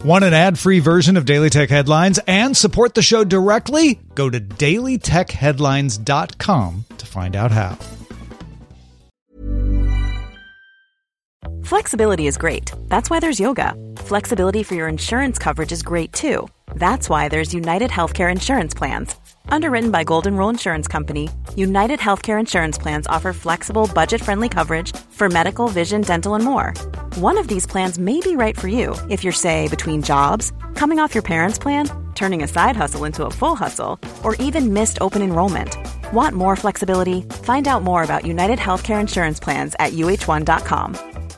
Want an ad-free version of Daily Tech Headlines and support the show directly? Go to dailytechheadlines.com to find out how. Flexibility is great. That's why there's yoga. Flexibility for your insurance coverage is great too. That's why there's United Healthcare Insurance Plans. Underwritten by Golden Rule Insurance Company, United Healthcare Insurance Plans offer flexible, budget-friendly coverage for medical, vision, dental, and more. One of these plans may be right for you if you're, say, between jobs, coming off your parents' plan, turning a side hustle into a full hustle, or even missed open enrollment. Want more flexibility? Find out more about United Healthcare Insurance Plans at uh1.com.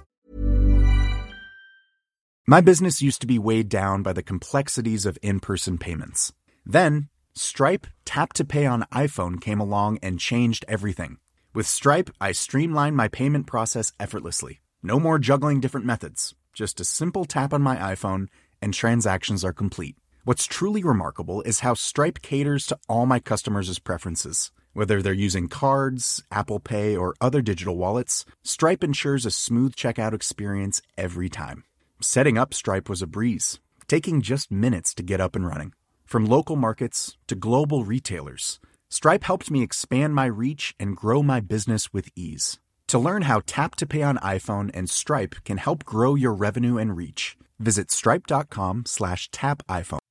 My business used to be weighed down by the complexities of in-person payments. Then, Stripe Tap to Pay on iPhone came along and changed everything. With Stripe, I streamlined my payment process effortlessly. No more juggling different methods. Just a simple tap on my iPhone and transactions are complete. What's truly remarkable is how Stripe caters to all my customers' preferences. Whether they're using cards, Apple Pay, or other digital wallets, Stripe ensures a smooth checkout experience every time. Setting up Stripe was a breeze, taking just minutes to get up and running. From local markets to global retailers, Stripe helped me expand my reach and grow my business with ease. To learn how Tap to Pay on iPhone and Stripe can help grow your revenue and reach, visit stripe.com/tapiphone.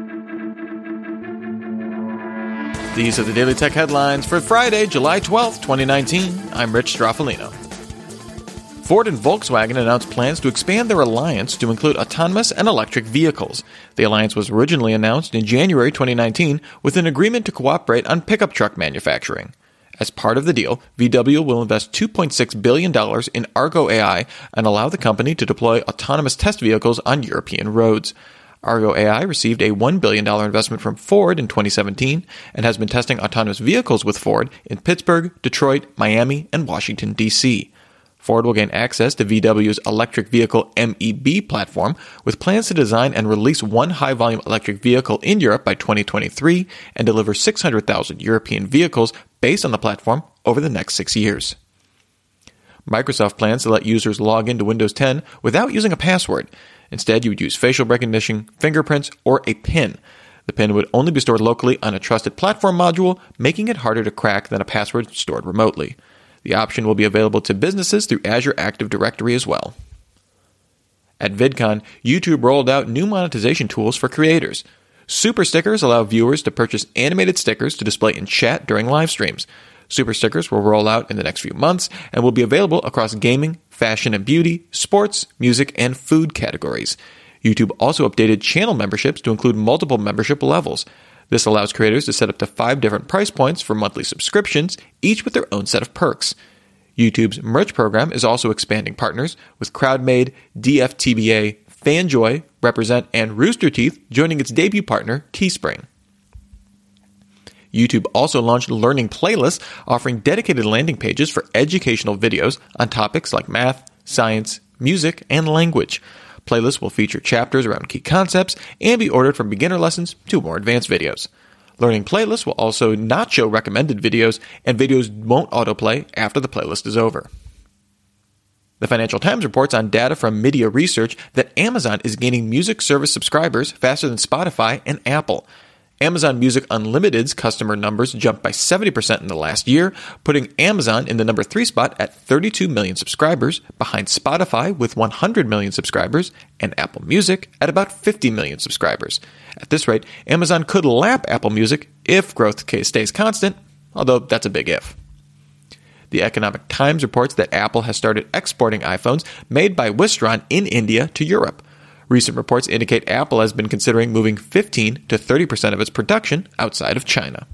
These are the Daily Tech Headlines for Friday, July 12th, 2019. I'm Rich Straffolino. Ford and Volkswagen announced plans to expand their alliance to include autonomous and electric vehicles. The alliance was originally announced in January 2019 with an agreement to cooperate on pickup truck manufacturing. As part of the deal, VW will invest $2.6 billion in Argo AI and allow the company to deploy autonomous test vehicles on European roads. Argo AI received a $1 billion investment from Ford in 2017 and has been testing autonomous vehicles with Ford in Pittsburgh, Detroit, Miami, and Washington, D.C. Ford will gain access to VW's electric vehicle MEB platform, with plans to design and release one high-volume electric vehicle in Europe by 2023 and deliver 600,000 European vehicles based on the platform over the next 6 years. Microsoft plans to let users log into Windows 10 without using a password. Instead, you would use facial recognition, fingerprints, or a PIN. The PIN would only be stored locally on a trusted platform module, making it harder to crack than a password stored remotely. The option will be available to businesses through Azure Active Directory as well. At VidCon, YouTube rolled out new monetization tools for creators. Super Stickers allow viewers to purchase animated stickers to display in chat during live streams. Super Stickers will roll out in the next few months and will be available across gaming, fashion and beauty, sports, music, and food categories. YouTube also updated channel memberships to include multiple membership levels. This allows creators to set up to 5 different price points for monthly subscriptions, each with their own set of perks. YouTube's merch program is also expanding partners, with CrowdMade, DFTBA, FanJoy, Represent, and Rooster Teeth joining its debut partner, Teespring. YouTube also launched Learning Playlists, offering dedicated landing pages for educational videos on topics like math, science, music, and language. Playlists will feature chapters around key concepts and be ordered from beginner lessons to more advanced videos. Learning Playlists will also not show recommended videos, and videos won't autoplay after the playlist is over. The Financial Times reports on data from Media Research that Amazon is gaining music service subscribers faster than Spotify and Apple. Amazon Music Unlimited's customer numbers jumped by 70% in the last year, putting Amazon in the number 3 spot at 32 million subscribers, behind Spotify with 100 million subscribers, and Apple Music at about 50 million subscribers. At this rate, Amazon could lap Apple Music if growth stays constant, although that's a big if. The Economic Times reports that Apple has started exporting iPhones made by Wistron in India to Europe. Recent reports indicate Apple has been considering moving 15 to 30% of its production outside of China.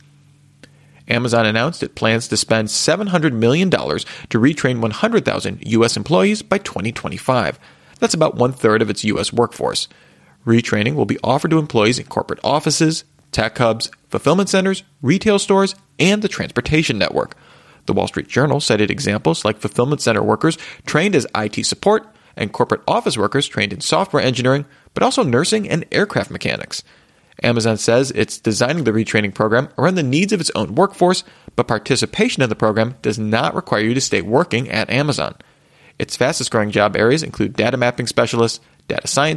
Amazon announced it plans to spend $700 million to retrain 100,000 U.S. employees by 2025. That's about 1/3 of its U.S. workforce. Retraining will be offered to employees in corporate offices, tech hubs, fulfillment centers, retail stores, and the transportation network. The Wall Street Journal cited examples like fulfillment center workers trained as IT support and corporate office workers trained in software engineering, but also nursing and aircraft mechanics. Amazon says it's designing the retraining program around the needs of its own workforce, but participation in the program does not require you to stay working at Amazon. Its fastest growing job areas include data mapping specialists, data scientists,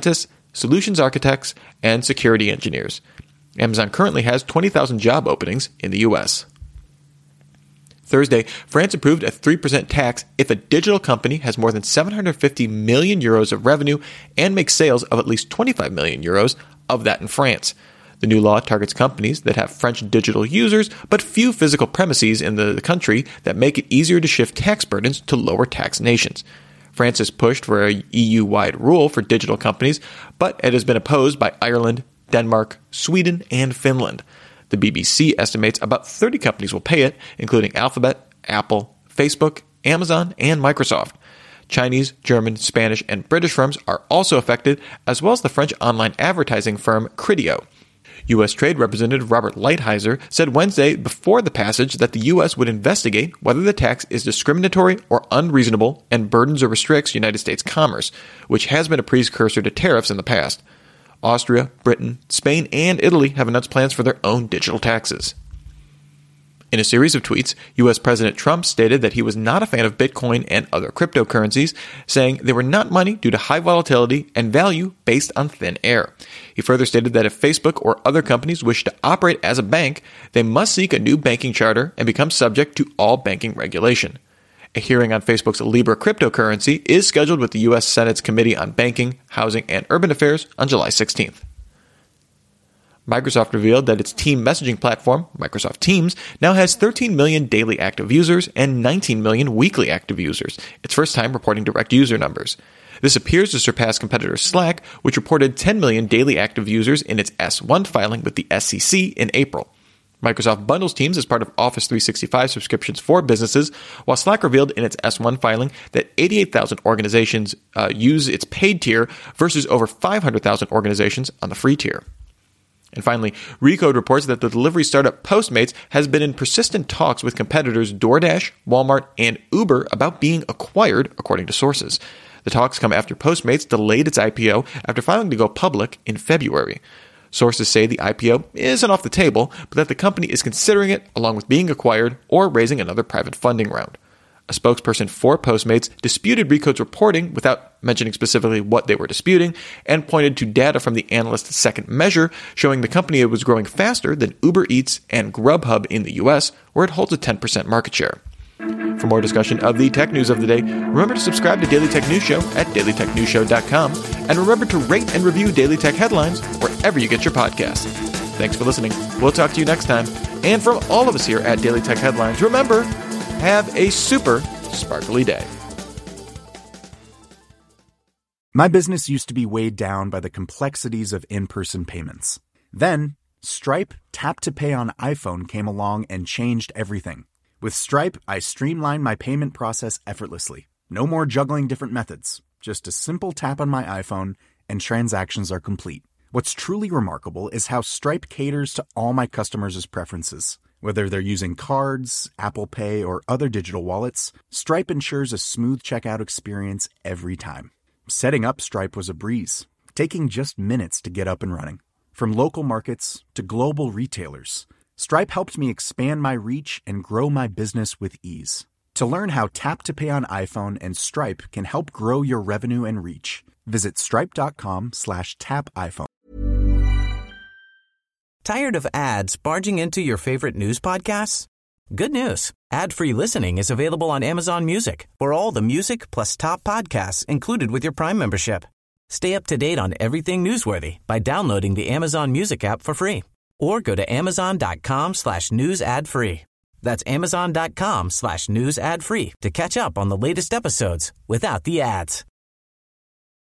solutions architects, and security engineers. Amazon currently has 20,000 job openings in the U.S. Thursday, France approved a 3% tax if a digital company has more than 750 million euros of revenue and makes sales of at least 25 million euros of that in France. The new law targets companies that have French digital users but few physical premises in the country that make it easier to shift tax burdens to lower tax nations. France has pushed for a EU-wide rule for digital companies, but it has been opposed by Ireland, Denmark, Sweden, and Finland. The BBC estimates about 30 companies will pay it, including Alphabet, Apple, Facebook, Amazon, and Microsoft. Chinese, German, Spanish, and British firms are also affected, as well as the French online advertising firm Criteo. U.S. Trade Representative Robert Lighthizer said Wednesday before the passage that the U.S. would investigate whether the tax is discriminatory or unreasonable and burdens or restricts United States commerce, which has been a precursor to tariffs in the past. Austria, Britain, Spain, and Italy have announced plans for their own digital taxes. In a series of tweets, U.S. President Trump stated that he was not a fan of Bitcoin and other cryptocurrencies, saying they were not money due to high volatility and value based on thin air. He further stated that if Facebook or other companies wish to operate as a bank, they must seek a new banking charter and become subject to all banking regulation. A hearing on Facebook's Libra cryptocurrency is scheduled with the U.S. Senate's Committee on Banking, Housing, and Urban Affairs on July 16th. Microsoft revealed that its team messaging platform, Microsoft Teams, now has 13 million daily active users and 19 million weekly active users, its first time reporting direct user numbers. This appears to surpass competitor Slack, which reported 10 million daily active users in its S1 filing with the SEC in April. Microsoft bundles Teams as part of Office 365 subscriptions for businesses, while Slack revealed in its S1 filing that 88,000 organizations use its paid tier versus over 500,000 organizations on the free tier. And finally, Recode reports that the delivery startup Postmates has been in persistent talks with competitors DoorDash, Walmart, and Uber about being acquired, according to sources. The talks come after Postmates delayed its IPO after filing to go public in February. Sources say the IPO isn't off the table, but that the company is considering it along with being acquired or raising another private funding round. A spokesperson for Postmates disputed Recode's reporting without mentioning specifically what they were disputing and pointed to data from the analyst's second measure showing the company was growing faster than Uber Eats and Grubhub in the US, where it holds a 10% market share. For more discussion of the tech news of the day, remember to subscribe to Daily Tech News Show at dailytechnewsshow.com, and remember to rate and review Daily Tech Headlines wherever you get your podcasts. Thanks for listening. We'll talk to you next time. And from all of us here at Daily Tech Headlines, remember, have a super sparkly day. My business used to be weighed down by the complexities of in-person payments. Then, Stripe Tap to Pay on iPhone came along and changed everything. With Stripe, I streamlined my payment process effortlessly. No more juggling different methods. Just a simple tap on my iPhone and transactions are complete. What's truly remarkable is how Stripe caters to all my customers' preferences. Whether they're using cards, Apple Pay, or other digital wallets, Stripe ensures a smooth checkout experience every time. Setting up Stripe was a breeze, taking just minutes to get up and running. From local markets to global retailers, Stripe helped me expand my reach and grow my business with ease. To learn how Tap to Pay on iPhone and Stripe can help grow your revenue and reach, visit stripe.com/tapiphone. Tired of ads barging into your favorite news podcasts? Good news. Ad-free listening is available on Amazon Music for all the music plus top podcasts included with your Prime membership. Stay up to date on everything newsworthy by downloading the Amazon Music app for free or go to amazon.com/news ad free. That's amazon.com/news ad free to catch up on the latest episodes without the ads.